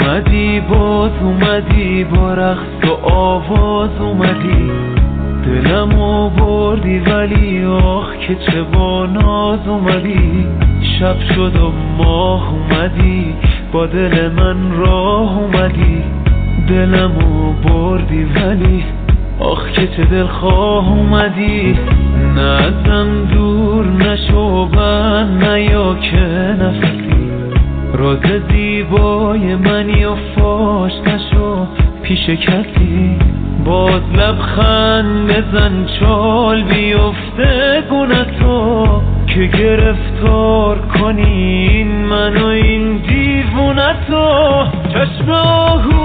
اومدی باز اومدی با رقص و آواز اومدی، دلمو بردی ولی آخ که چه با ناز اومدی. شب شد و ماه اومدی با دل من راه اومدی، دلمو بردی ولی آخ که چه دلخواه اومدی. نه ازم دور نشو بند نیا که نفسی، راز زیبای منی و فاش نشو پیش کسی. باز لبخند بزن چال بیفته گونتو، که گرفتار کنی این من و این دیوونتو. چشم آهو